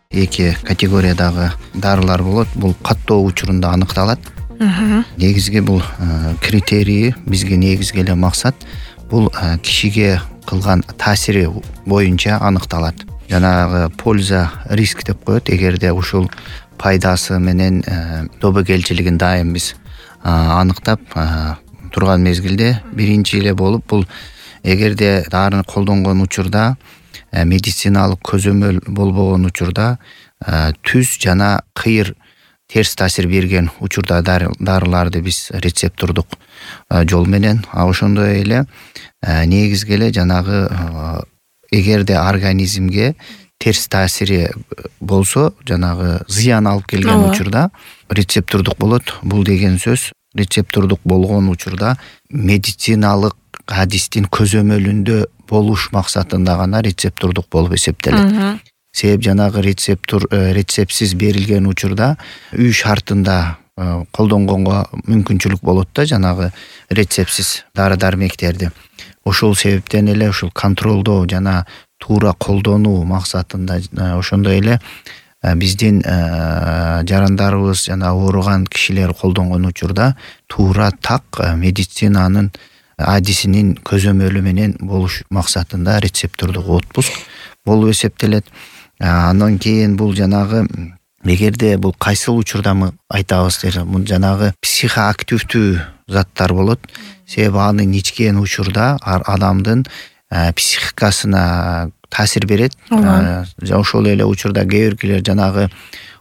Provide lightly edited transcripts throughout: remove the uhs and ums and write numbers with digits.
эки категориядагы дарылар болот. Бул каттоо учурунда аныкталат. Негизги бул критерии, бизге негизги эле максат бул кишиге кылган таасири боюнча аныкталат. Жанагы польза, риск деп коет. Эгерде ушул пайдасы менен тобокелчилигин дайым биз аныктап турган мезгилде биринчи эле болуп бул эгерде дарыны колдонгон учурда медициналык көзөмөл болбогон учурда түз жана кыйыр терс таасир берген учурда дарыларды биз рецептурдук жол менен, ошондой эле негизги эле жанагы эгерде организмге терс таасири болсо, жанагы зыян алып келген учурда рецептурдук болот. Бул деген сөз рецептурдук болгон учурда медициналык адистин көзөмөлүндө болуш максатында гана рецептурдук болуп эсептелет. Себеп жанагы рецептсиз берилген учурда үй шартында колдонгонго мүмкүнчүлүк болот да, жанагы рецептсиз дары дармектерди. Ошол себептен эле ушул контролдоо жана туура колдонуу максатында ошондой эле биздин жарандарыбыз жана ооруган кишилер колдонгон учурда туура так медицинанын адисинин көзөмөлү менен болуш максатында рецептурдук отпуск болуп эсептелет. Андан кийин бул жанагы эгерде бул кайсыл учурда айтабыз десе, бул жанагы психоактивдүү заттар болот. Себеби аны ичкен учурда адамдын психикасына таасир берет. Ошол эле учурда кээ биркилер жанагы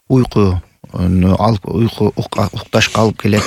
укташка алып келет.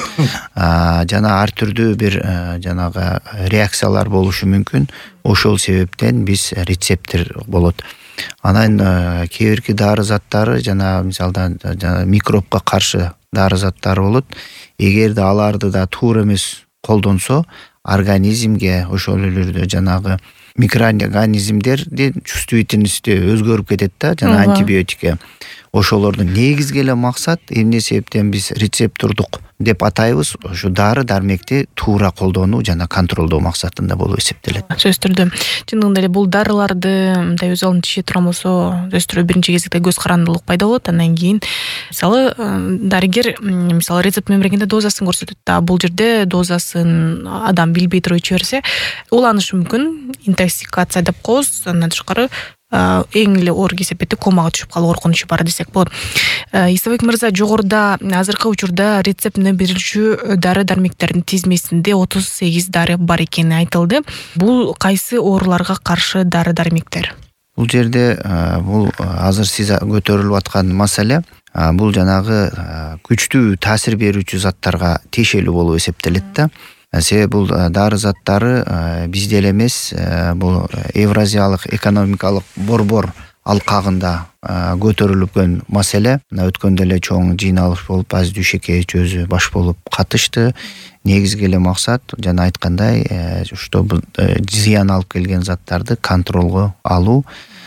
Жана ар түрдүү бир жанагы реакциялар болушу мүмкүн. Ошол себептен биз рецептер болот. Анан кээ бирки дары заттары жана мисалдан микробко каршы дары заттары болот. Эгерде аларды да туура эмес колдонсо, организмге ошол эле жанагы микроорганизмдердин чувствительности өзгөрүп кетет да, жана антибиотикке. Ошолордун негизги эле максат эмне себептен биз рецептурдук деп атайбыз, ошо дары дармекти туура колдонуу жана контролдоо максатында болуп эсептелет. Сөзсүз түрдө чындыгында эле бул дарыларды мындай өз алдын иче турган болсо, сөзсүз түрдө биринчи кезекте көз карандылык пайда болот. Андан кийин мисалы дарыгер мисалы рецепт менен бергенде дозасын көрсөтөт да, бул жерде дозасын адам билбей туруп иче берсе, уланышы мүмкүн, интоксикация деп коебуз. Андан тышкары эң эле оор кесепети комага түшүп калуу коркунучу бар десек болот. Исабек мырза, жогоруда азыркы учурда рецепт менен берилүүчү дары дармектердин тизмесинде 38 дары бар экени айтылды. Бул кайсы ооруларга каршы дары дармектер? Бул жерде бул азыр сиз көтөрүлүп аткан маселе бул жанагы күчтүү таасир берүүчү заттарга тиешелүү болуп эсептелет да. Себеби бул дары заттары бизде эле эмес, бул Евразиялык экономикалык борбор алкагында көтөрүлгөн маселе. Өткөндө эле чоң жыйналыш болуп, Азиз Дүйшекевич өзү баш болуп катышты. Негизги эле максат жана айткандай, что зыян алып келген заттарды контролго алуу,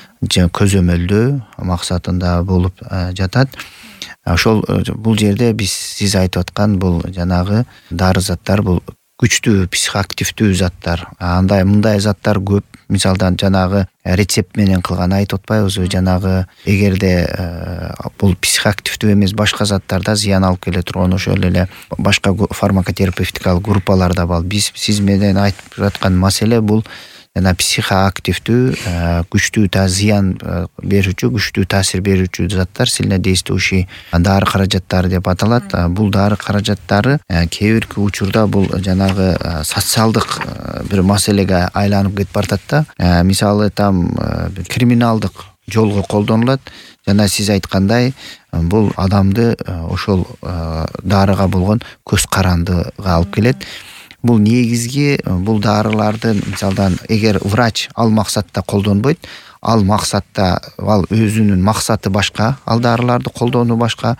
көзөмөлдөө максатында болуп жатат. Ошол бул жерде сиз айтып аткан бул жанагы дары заттар бул күчтүү психоактивдүү заттар. Мындай заттар көп. Мисалдан жанагы рецепт менен кылган айтып атпайбызбы, жанагы эгерде бул психоактивдүү эмес башка заттарда зыян алып келе турган ошол эле башка фармакотерапевтикалык группаларда бар. Сиз менен айтып жаткан маселе бул жана психоактивдүү, күчтүү зыян берүүчү, күчтүү таасир берүүчү заттар, сильнодействующий дары каражаттары деп аталат. Бул дары каражаттары кээ бирки учурда бул жанагы социалдык бир маселеге айланып кетип баратат да. Мисалы там криминалдык жолго колдонулат. Жана сиз айткандай, бул адамды ошол дарыга болгон көз карандыга алып келет. Бул негизги бул дарыларды мисалдан эгер врач ал максатта колдонбойт, ал максатта ал өзүнүн максаты башка, ал дарыларды колдонуу башка.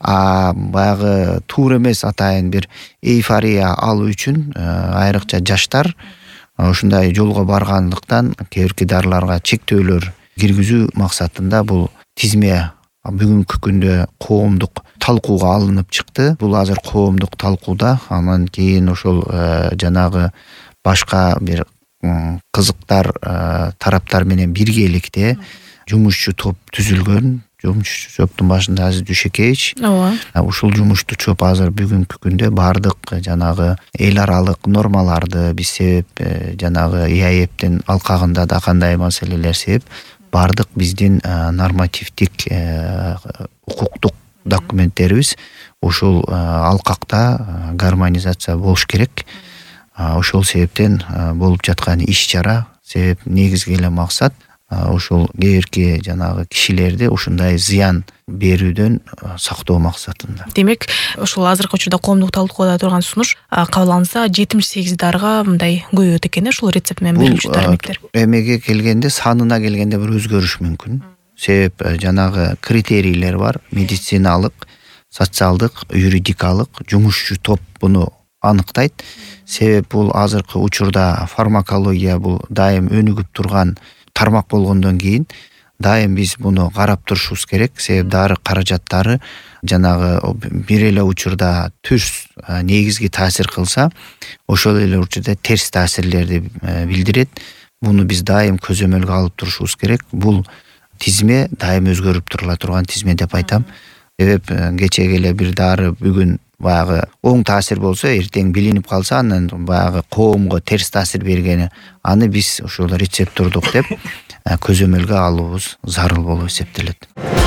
Баягы туура эмес атайын бир эйфория алуу үчүн айрыкча жаштар ушундай жолго баргандыктан кээ бирки дарыларга чектөөлөр киргизүү максатында бул тизме бүгүнкү күндө коомдук талкууга алынып чыкты. Бул азыр коомдук талкууда. Анан кийин ошол жанагы башка бир кызыктар тараптар менен биргеликте жумушчу топ түзүлгөн. жумуш чөптүн башында Азиз Дүйшекеевич. ооба Ушул жумушту чөп азыр бүгүнкү күндө баардык жанагы эл аралык нормаларды биз себеп жанагы ИАЭПтин алкагында да кандай маселелер себеп баардык биздин нормативдик укуктук документтерибиз ушул алкакта гармонизация болуш керек. Ошол себептен болуп жаткан иш чара себеп негизги эле максат ушул кээ бирки жанагы кишилерди ушундай зыян берүүдөн сактоо максатында. Демек, ошол азыркы учурда коомдук талкууда турган сунуш кабыл алынса 78 дарыга мындай көбөйөт экен ошол рецепт менен берилүүчү тармектер. Эмеге келгенде санына келгенде бир өзгөрүш мүмкүн. Себеп жанагы критерийлер бар, медициналык, социалдык, юридикалык жумушчу топ буну аныктайт. Себеп бул азыркы учурда фармакология бул дайым өнүгүп турган тармак болгондон кийин дайым биз буну карап турушубуз керек. Себеп дары каражаттары жанагы бир эле учурда түз негизги таасир кылса, ошол эле учурда терс таасирлерди билдирет. Буну биз дайым көзөмөлгө алып турушубуз керек. Бул тизме дайым өзгөрүп турула турган тизме деп айтам. Себеп кечеге эле бир дары бүгүн баягы оң таасир болсо, эртең билинип калса, анан баягы коомго терс таасир бергени, аны биз ошол рецепт турдук деп көзөмөлгө алуубуз зарыл болуп эсептелет.